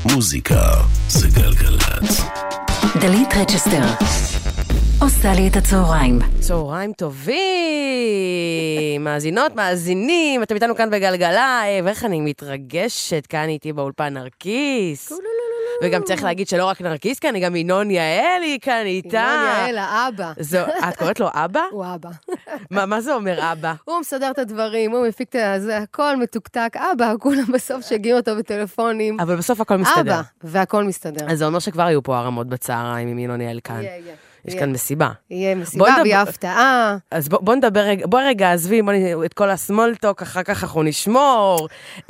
מוזיקה זה גלגלת. דלית רצ'סטר עושה לי את הצהריים. צהריים טובים, מאזינות, מאזינים, אתם איתנו כאן בגלגלה, ואיך אני מתרגשת, כאן איתי באולפן נרקיס. וגם צריך להגיד שלא רק נרקיס כאן, גם ינון יעלי כאן איתה. ינון יעל, האבא. את קוראת לו אבא? הוא אבא. מה זה אומר אבא? הוא מסדר את הדברים, הוא מפיק את זה, הכל מתוקתק. אבא, כולם בסוף שגיעו אותו בטלפונים. אבל בסוף הכל מסתדר. אבא, והכל מסתדר. אז זה אומר שכבר היו פה הרמות בצהריים עם ינון יעל כאן. יש כאן מסיבה. יהיה מסיבה ויהיה הפתעה. אז בוא נדבר, בוא רגע, עזבי את כל הסמולטוק, אחר כך אנחנו נשמור.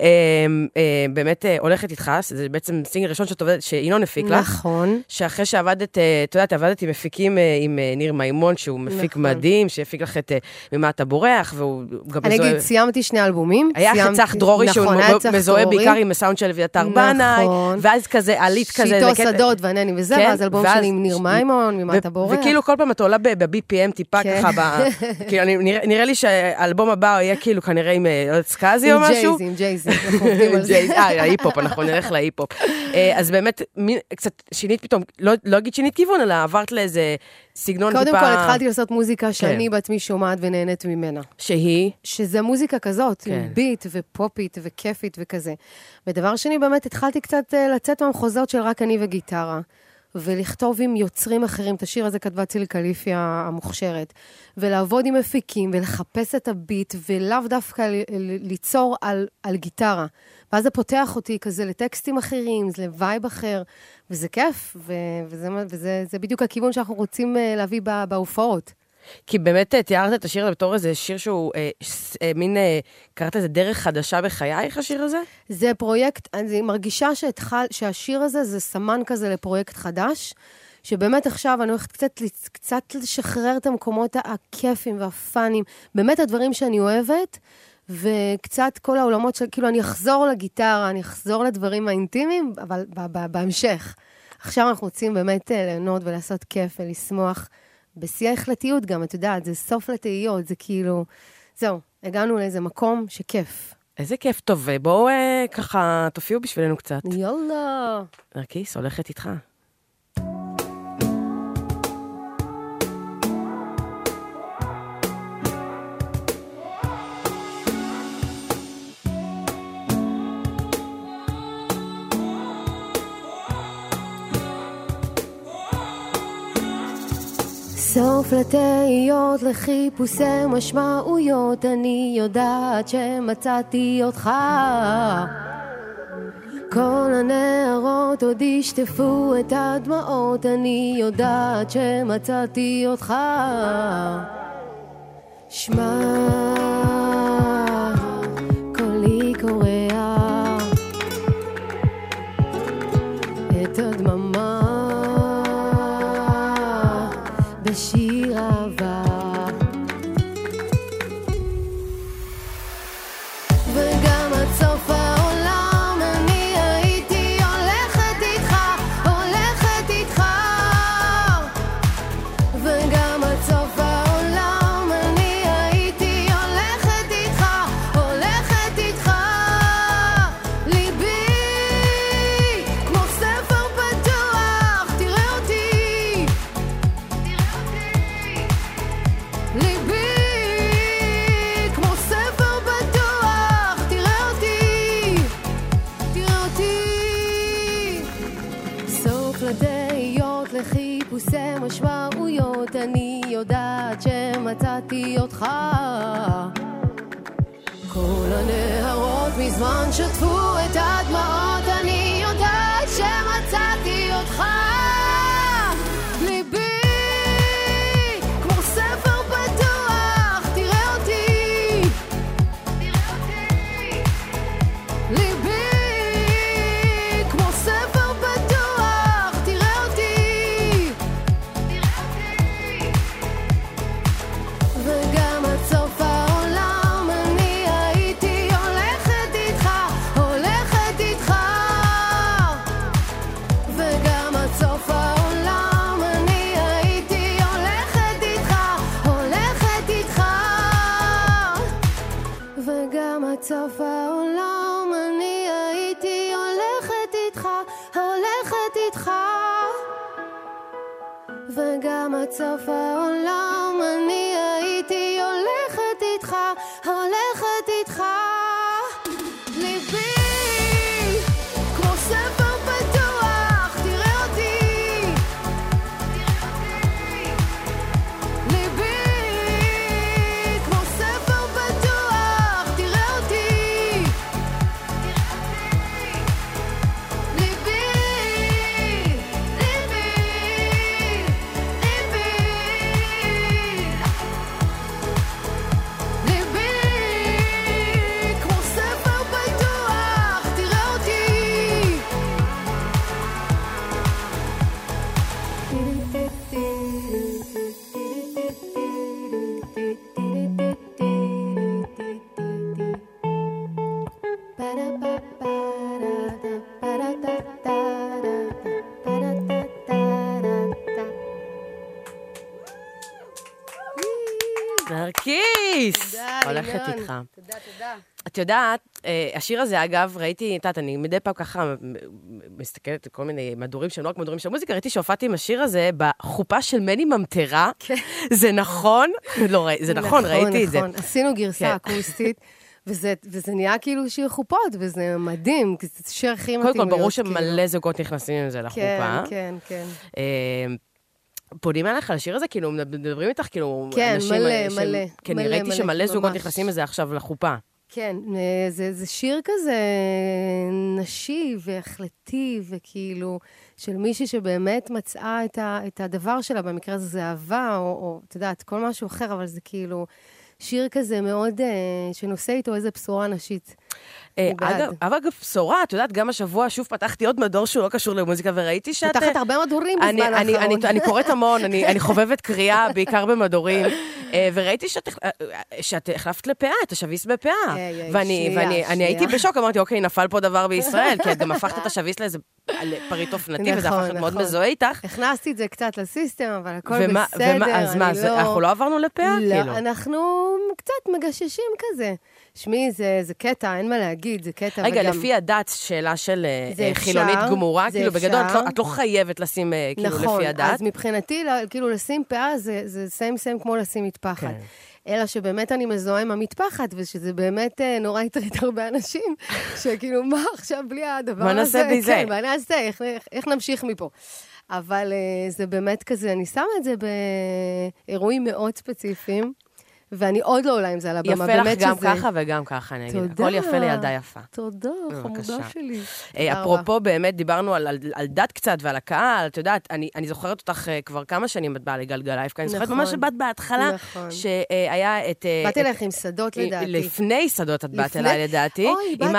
באמת הולכת איתך, זה בעצם סינגל ראשון שינון הפיק לך. נכון. שאחרי שעבדת, את יודעת, עבדת עם מפיקים, עם ניר מימון, שהוא מפיק מדהים, שהפיק לך את ממה אתה בורח, והוא גם אני אגיד, סיימתי 2 אלבומים. היה חצח דרורי, שהוא מזוהה בעיקר עם הסאונד של אביתר בנאי, ואז כזה, עלית כזה. שיטו שדות וענני וזה, ואז אלבום שלי עם ניר מימון, ממה אתה בורח. וכאילו כל פעם אתה עולה ב-BPM טיפה ככה, כאילו נראה לי שהאלבום הבא יהיה כאילו כנראה עם סקאזי או משהו. עם ג'ייזי, אנחנו עובדים על זה. ההיפ-הופ, אנחנו נלך להיפ-הופ. אז באמת, קצת שינית פתאום, לא אגיד שינית כיוון, אלא עברת לאיזה סגנון טיפה. קודם כל התחלתי לעשות מוזיקה שאני בעצמי שומעת ונהנית ממנה. שהיא? שזה מוזיקה כזאת, עם ביט ופופית וכיפית וכזה. ודבר שני, באמת התחלתי קצת לצאת מהמחוזות של רק אני וגיטרה. ולכתוב עם יוצרים אחרים, את השיר הזה כתבה צילי קליפיה המוכשרת, ולעבוד עם מפיקים, ולחפש את הביט, ולאו דווקא ליצור על גיטרה. ואז זה פותח אותי כזה לטקסטים אחרים, זה לווייב אחר, וזה כיף, וזה בדיוק הכיוון שאנחנו רוצים להביא בהופעות. כי באמת תיארת את השיר הזה בתור איזה שיר שהוא מין, קראת איזה דרך חדשה בחייך, השיר הזה? זה פרויקט, אני מרגישה שהשיר הזה זה סמן כזה לפרויקט חדש, שבאמת עכשיו אני הולכת קצת לשחרר את המקומות הכיפים והפאנים, באמת הדברים שאני אוהבת, וקצת כל העולמות כאילו אני אחזור לגיטרה, אני אחזור לדברים האינטימיים, אבל בהמשך. עכשיו אנחנו רוצים באמת ליהנות ולעשות כיף ולשמוח, בשיא ההחלטיות גם, את יודעת, זה סוף לתהיות, זה כאילו, זהו, הגענו לאיזה מקום שכיף. איזה כיף טוב, בואו ככה תופיעו בשבילנו קצת. יאללה. נרקיס, הולכת איתך. סוף לתהיות, לחיפושי משמעויות, אני יודעת שמצאתי אותך. כל הנערות עוד ישטפו את הדמעות, אני יודעת שמצאתי אותך. שמע, קולי קורע את הדממה בשיר אהבה, וגם עד סוף העולם אני הייתי הולכת איתך, הולכת איתך, וגם עד סוף העולם אני הייתי הולכת איתך, הולכת איתך. ליבי כמו ספר פתוח, תראה אותי, ליבי כמו ספר פתוח, תראה אותי, תראה אותי. סוף לתהיות, לחיפושי משמעויות, אני יודעת שמצאתי אותך. כל הנהרות מזמן שטפו את הדמעות, אני יודעת שמצאתי אותך. ליבי כמו ספר פתוח, תראה אותי, ליבי כמו ספר פתוח, תראה אותי, וגם עד סוף העולם אני הייתי הולכת איתך, הולכת איתך, וגם עד סוף העולם אני הייתי הולכת איתך, הולכת איתך, וגם עד סוף העולם אני הייתי הולכת איתך, איתך, וגם עד סוף העולם אני הייתי הולכת איתך, הולכת איתך. ליבי כמו ספר פתוח, תראה אותי, ליבי כמו ספר פתוח, תראה אותי, ליבי, ליבי, ליבי, ליבי כמו ספר פתוח, תראה אותי. נרקיס! הולכת איתך. תודה. את יודעת, השיר הזה, אגב, ראיתי, את יודעת, אני מדי פעם ככה מסתכלת על כל מיני מדורים שהם לא רק מדורים של מוזיקה, ראיתי שהופעתי עם השיר הזה בחופה של מני ממטרה. זה נכון? לא, זה נכון, ראיתי את זה. נכון. עשינו גרסה אקוסטית, וזה נהיה כאילו שיר חופות, וזה מדהים, כי זה שיר הכי מתאים. קודם כל, ברור שמלא זוגות נכנסים עם זה לחופה. כן. פונים אליך על השיר הזה? כאילו, מדברים איתך, כאילו, כן, מלא. כן, ראיתי שמלא זוגות נכנסים לזה עכשיו לחופה. כן, זה שיר כזה נשי והחלטי, וכאילו, של מישהי שבאמת מצאה את הדבר שלה, במקרה הזה זה אהבה, או את יודעת, כל משהו אחר, אבל זה כאילו שיר כזה מאוד, שנושא איתו איזה בשורה נשית. אגב, בשורה, את יודעת, גם השבוע שוב פתחתי עוד מדור שהוא לא קשור למוזיקה, וראיתי שאת... פתחת הרבה מדורים בזמן האחרון. אני קוראת המון, אני חובבת קריאה, בעיקר במדורים, וראיתי שאת החלפת לפאה, את השביס בפאה. ואני הייתי בשוק, אמרתי, אוקיי, נפל פה דבר בישראל, כי את גם הפכת את השביס לאיזה פריט אופנתי, וזה הפך מאוד מזוהה איתך. הכנסתי את זה קצת לסיסטם, אבל הכל בסדר. אז מה, אנחנו לא עברנו לפאה? לא, אנחנו קצת מגששים כזה. שמי, זה קטע, אין מה להגיד, זה קטע. רגע, לפי הדת, שאלה של חילונית גמורה, כאילו בגדול, את לא חייבת לשים כאילו לפי הדת. נכון, אז מבחינתי, כאילו לשים פאה, זה סיים כמו לשים מטפחת. אלא שבאמת אני מזוהה עם המטפחת, ושזה באמת נורא יטריד הרבה אנשים, שכאילו, מה עכשיו בלי הדבר הזה? מה נעשה בלי זה? כן, מה נעשה? איך נמשיך מפה? אבל זה באמת כזה, אני שמה את זה באירועים מאוד ספציפיים, ואני עוד לא עולה עם זה על הבמה. יפה לך גם ככה וגם ככה, אני אגיד. הכל יפה לידה יפה. תודה, חמודה שלי. אפרופו, באמת דיברנו על דת קצת ועל הקהל, את יודעת, אני זוכרת אותך כבר כמה שנים את באה לגלגלייב, כי אני זוכרת ממש שבאת בהתחלה, שהיה את... באתי לך עם שדות לדעתי. לפני שדות את באת אליי לדעתי, עם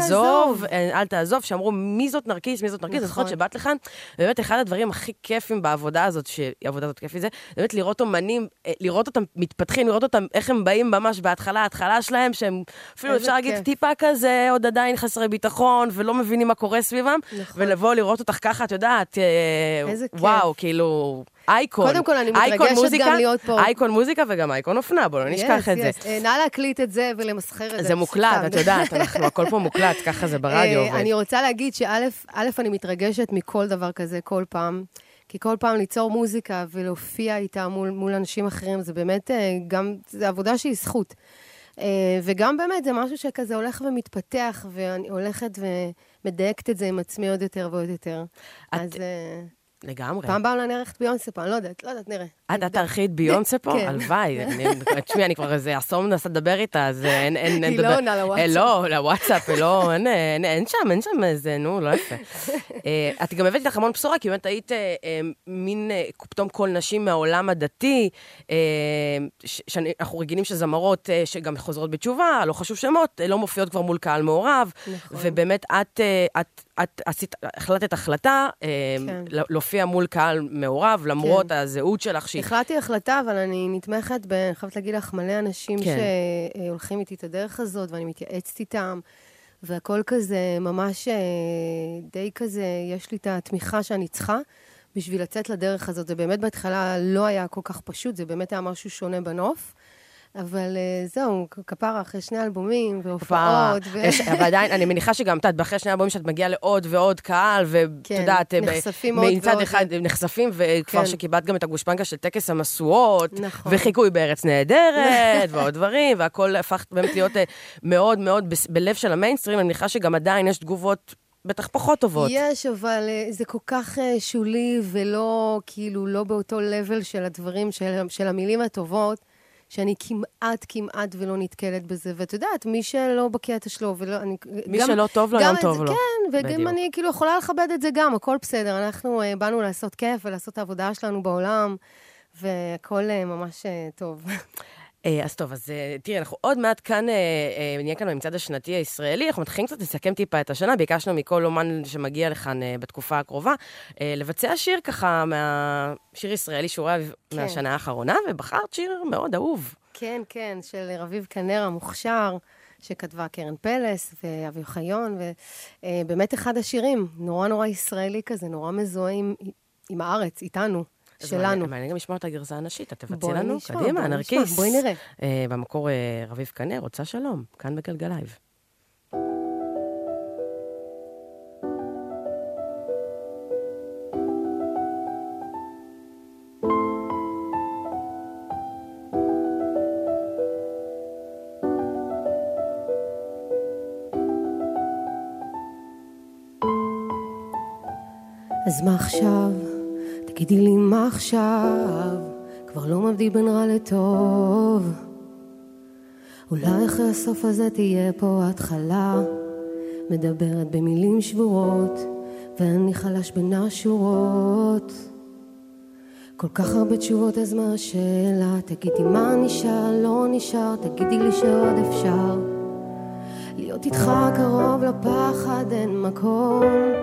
אל תעזוב, שאמרו מי זאת נרקיס, אני זוכרת שבאת לכאן, ובאמת אחד הדברים הכי כיפים בעבודה הזאת, שהעבודה הזאת כיפית זה, באמת לראות אומנים, לראות אותם מתפתחים, לראות אותם איך הם באים ממש ההתחלה שלהם, שהם אפילו אפשר להגיד טיפה כזה, עוד עדיין חסרי ביטחון, ולא מבינים מה קורה סביבם, ולבוא לראות אותך ככה, את יודעת, וואו, כאילו, אייקון. קודם כל, אני מתרגשת גם להיות פה. אייקון מוזיקה וגם אייקון אופנה, בואו לא נשכח את זה. נא להקליט את זה ולמסחר את זה. זה מוקלט, את יודעת, הכל פה מוקלט, ככה זה ברדיו עובד. אני רוצה להגיד שא', אני מתרגשת מכל דבר כזה, כל פעם. כי כל פעם ליצור מוזיקה ולהופיע איתה מול אנשים אחרים, זה באמת גם, זה עבודה שהיא זכות. וגם באמת זה משהו שכזה הולך ומתפתח, ואני הולכת ומדייקת את זה עם עצמי עוד יותר ועוד יותר. אז... לגמרי. פעם באו לנערכת ביונסה פה, אני לא יודעת, נראה. את תערכי את ביונסה פה? הלוואי. תשמעי, אני כבר איזה אסון מנסה לדבר איתה, אז אין... היא לא עונה לוואטסאפ. לא, לוואטסאפ, לא, אין שם איזה, נו, לא יפה. את גם הבאתי לך המון בשורה, כי באמת היית מין פתאום כל נשים מהעולם הדתי, שאנחנו רגילים שזמרות שגם חוזרות בתשובה, לא חשוב שמות, לא מופיעות כבר מול קהל מעורב, ובאמת את החלטת החלטה, להופיע מול קהל מעורב, למרות הזהות שלך. החלטתי החלטה, אבל אני נתמכת, אני חייבת להגיד לך, מלא אנשים שהולכים איתי את הדרך הזאת, ואני מתייעצת איתם, והכל כזה, ממש די כזה, יש לי את התמיכה שאני צריכה, בשביל לצאת לדרך הזאת. זה באמת בהתחלה לא היה כל כך פשוט, זה באמת היה משהו שונה בנוף, אבל זהו, כפרה אחרי 2 אלבומים והופעות. אבל עדיין, אני מניחה שגם את אחרי 2 אלבומים שאת מגיעה לעוד ועוד קהל, ואתה יודעת, נחשפים עוד מצד אחד נחשפים, וכבר שקיבלת גם את הגושפנקה של טקס המשואות, וחיקוי בארץ נהדרת, ועוד דברים, והכל הפך באמת להיות מאוד מאוד בלב של המיינסטרים, אני מניחה שגם עדיין יש תגובות בטח פחות טובות. יש, אבל זה כל כך שולי, ולא, כאילו, לא באותו לבל של הדברים, של המילים הטובות, שאני כמעט ולא נתקלת בזה. ואת יודעת, מי שלא בקטע שלו, מי שלא טוב לו, לא טוב לו. כן, וגם אני כאילו יכולה לכבד את זה גם, הכל בסדר. אנחנו באנו לעשות כיף ולעשות את העבודה שלנו בעולם, והכל ממש טוב. אז טוב, אז תראי, אנחנו עוד מעט כאן, נהיה כאן במצעד השנתי הישראלי, אנחנו מתחילים קצת לסכם טיפה את השנה, ביקשנו מכל אומן שמגיע לכאן בתקופה הקרובה, לבצע שיר ככה, שיר ישראלי שהוא היה מהשנה האחרונה, ובחרת שיר מאוד אהוב. כן, כן, של רביב כנר המוכשר, שכתבה קרן פלס ואבי חיון, ובאמת אחד השירים, נורא נורא ישראלי כזה, נורא מזוהה עם הארץ, איתנו. שלנו. מעניין גם לשמוע את הגרסה הנשית, את תבצעי לנו, קדימה, נרקיס. בואי נראה. במקור רביב כנר, רוצה שלום, כאן בגלגלייב. אז מה עכשיו? תגידי לי מה עכשיו, כבר לא מבדיל בין רע לטוב. אולי אחרי הסוף הזה תהיה פה התחלה, מדברת במילים שבורות, ואני חלש בין השורות. כל כך הרבה תשובות, אז מה השאלה? תגידי מה נשאר, לא נשאר, תגידי לי שעוד אפשר להיות איתך קרוב לפחד, אין מקום.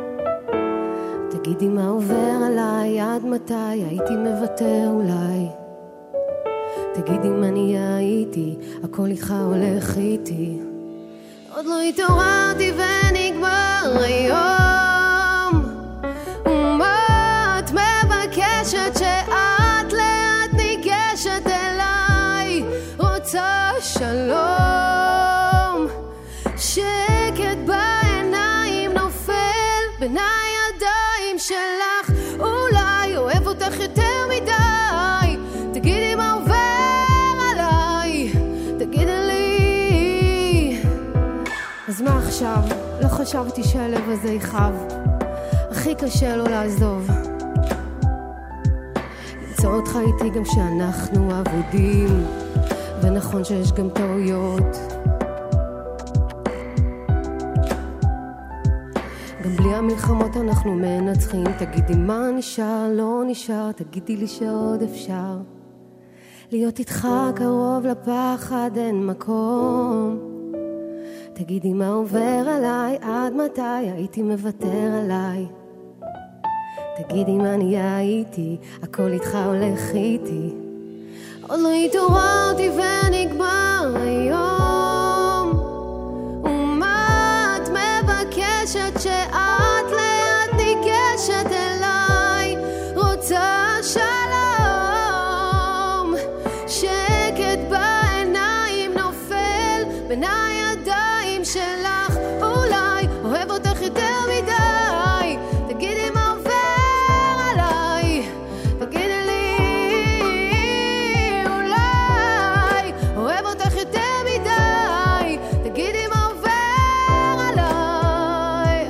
תגידי מה עובר עליי, עד מתי הייתי מוותר אולי. תגידי מה נהיה איתי, הכל איתך הולך איתי. עוד לא התעוררתי ונגמר היום, ומה את מבקשת שאת לאט ניגשת אליי. רוצה שלום, שקט בעיניים נופל ביניי שלך, אולי אוהב אותך יותר מדי. תגידי מה עובר עליי, תגידי לי. אז מה עכשיו? לא חשבתי שהלב הזה יכאב, הכי קשה לו לעזוב. למצוא אותך איתי גם שאנחנו עבודים, ונכון שיש גם טעויות, גם בלי המלחמות אנחנו מנצחים. תגידי מה נשאר, לא נשאר, תגידי לי שעוד אפשר להיות איתך קרוב לפחד, אין מקום. תגידי מה עובר עליי, עד מתי הייתי מוותר עליי. תגידי מה נהיה איתי, הכל איתך הולך איתי. עוד לא התעוררתי ונגמר היום, ומה את מבקשת שאת לאט ניגשת אליי. רוצה שלום, שקט בעיניים נופל בין הידיים שלך, אולי אוהב אותך יותר מדי. תגידי מה עובר עליי, תגידי לי, אולי אוהב אותך יותר מדי. תגידי מה עובר עליי.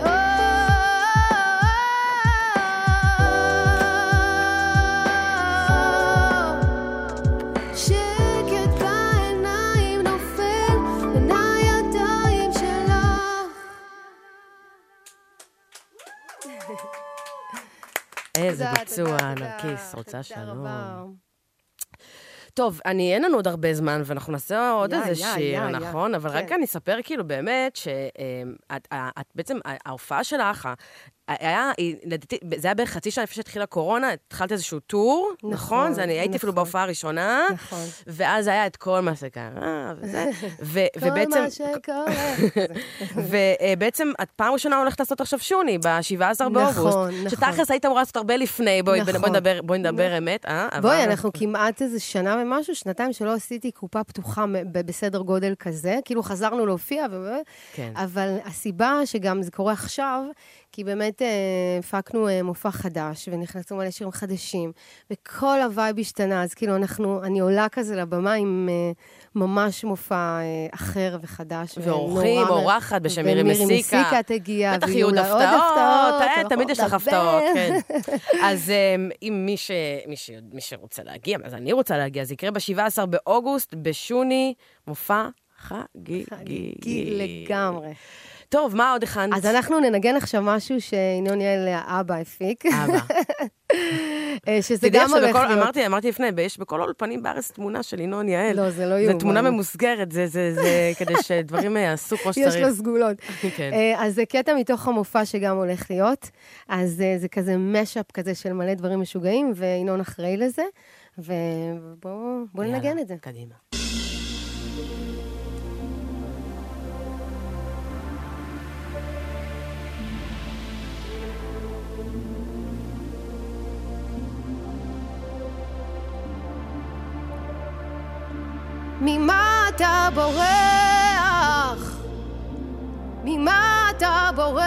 שקט בעיניים נופל בין הידיים שלך. איזה ביצוע, נרקיס, רוצה שלום. טוב, אין לנו עוד הרבה זמן, ואנחנו נעשה עוד איזה שיר, נכון? אבל רק אני אספר כאילו באמת, שאת בעצם, ההופעה שלך, זה היה בערך חצי שנה לפני שהתחילה קורונה, התחלתי איזשהו טור, נכון? אני הייתי אפילו בהופעה הראשונה, ואז היה את כל מה שקרה, כל מה שקורה. ובעצם, את פעם ראשונה הולכת לעשות עכשיו שוני, ב-17 באוגוסט. נכון. שתכלס היית אמורה לעשות הרבה לפני, בואי נדבר אמת. בואי, אנחנו כמעט איזה שנה ומשהו, שנתיים שלא עשיתי קופה פתוחה בסדר גודל כזה, כאילו חזרנו להופיע, אבל הסיבה שגם זה קורה עכשיו, כי באמת הפקנו מופע חדש, ונכנסנו מלא שירים חדשים, וכל הווייב השתנה, אז כאילו אני עולה כזה לבמה עם ממש מופע אחר וחדש. ואורחים, אורחת בשמירי מסיקה. ומירי מסיקה תגיע, בטח יהיו עוד הפתעות. תמיד יש לך הפתעות, כן. אז אם מי שרוצה להגיע, אז אני רוצה להגיע, זה יקרה ב-17 באוגוסט, בשוני, מופע חגיגי. לגמרי. טוב, מה עוד הכנת? אז אנחנו ננגן עכשיו משהו שינון יעל האבא הפיק. אבא. שזה גם הולך להיות. אמרתי לפני, יש בכל האולפנים בארץ תמונה של ינון יעל. לא, זה לא יאומן. זה תמונה ממוסגרת, זה כדי שדברים יעשו כמו שצריך. יש לו סגולות. כן. אז זה קטע מתוך המופע שגם הולך להיות. אז זה כזה משאפ כזה של מלא דברים משוגעים, וינון אחראי לזה. ובואו ננגן את זה. קדימה. ממה אתה בורח? ממה אתה בורח?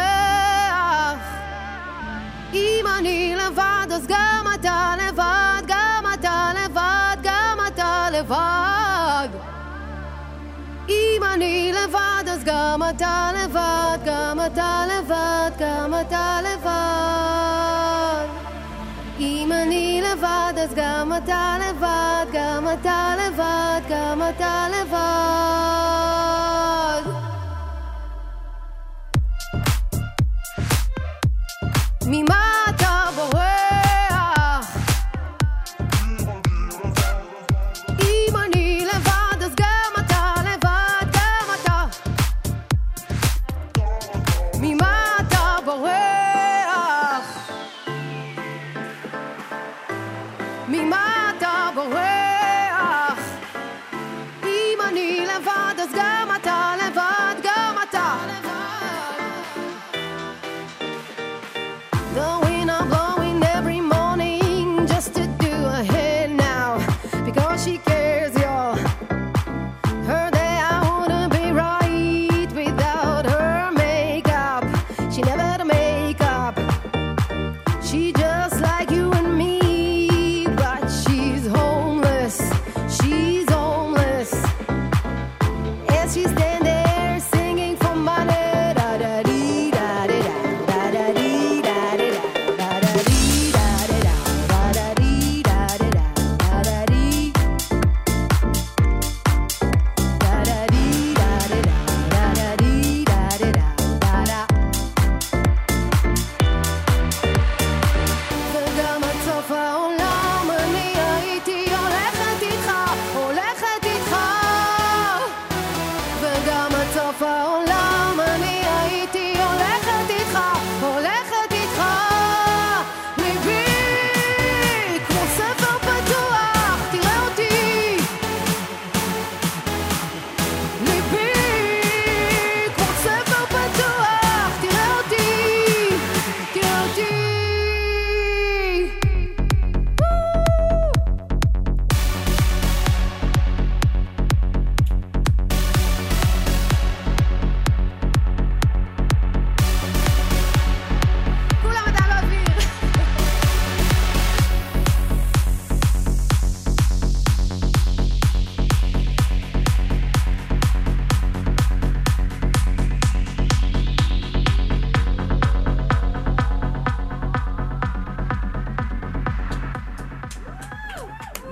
אם אני לבד, אז גם אתה לבד, גם אתה לבד, גם אתה לבד. אם אני לבד, אז גם אתה לבד, גם אתה לבד, גם אתה לבד. אם אני לבד, אז גם אתה לבד, גם אתה לבד, גם אתה לבד. ממה אתה בורח? אם אני לבד, אז גם אתה לבד, גם אתה. ממה אתה בורח? ממה אתה בורח? אם אני לבד, אז גם אתה לבד, גם אתה. The wind I'm blowing every morning just to do a hit now, because she cares, y'all. Her day I wouldn't be right without her makeup. She never had a makeup. She just like you and me. She's homeless, as she stand there singing for money, da da dee da da da da dee da da da.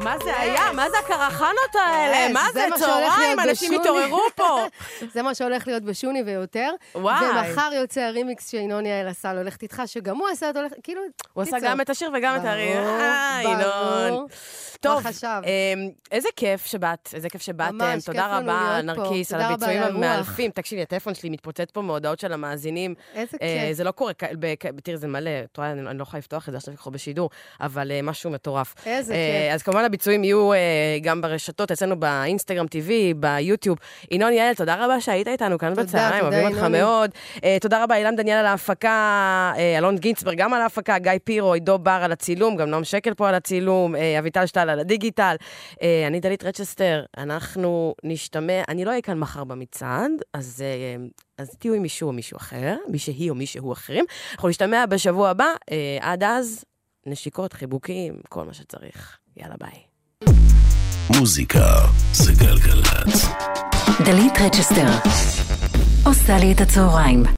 מה זה היה? מה זה הקרחנות האלה? מה זה צהריים? אנשים התעוררו פה. זה מה שהולך להיות בשוני ויותר. וואי. ומחר יוצא הרימיקס שינון יעל עשה, הולכת איתך, שגם הוא עשה, כאילו... הוא עשה גם את השיר וגם את הרימיקס. ינון. טוב, איזה כיף שבאת, איזה כיף שבאתם. תודה רבה, נרקיס, על הביצועים המאלפים. תקשיבי, הטלפון שלי מתפוצץ פה מהודעות של המאזינים. איזה כיף. זה לא קורה, תראי, זה מלא, אני לא יכולה לפתוח את זה, עכשיו לקחו בשידור, אבל משהו מטורף. איזה כיף. אז כמובן הביצועים יהיו גם ברשתות, אצלנו באינסטגרם TV, ביוטיוב. ינון יעל, תודה רבה שהיית איתנו כאן בצהריים, אוהבים אותך מאוד. תודה רבה, אילן דניאל על ההפקה, אלון גינסברג גם על ההפקה, גיא פירו, עידו בר על הצילום, גם נועם שקל פה על הצילום, אביטל שטל על הדיגיטל. אני דלית רצ'סטר, אנחנו נשתמע, אני לא אהיה כאן מחר במצעד, אז תהיו עם מישהו או מישהו אחר, מישהי או מישהו אחרים. אנחנו נשתמע בשבוע הבא, עד אז, נשיקות, חיבוקים, כל מה שצריך. יאללה, ביי. מוזיקה זה גלגלצ. דלית רצ'סטר עושה לי את הצהריים.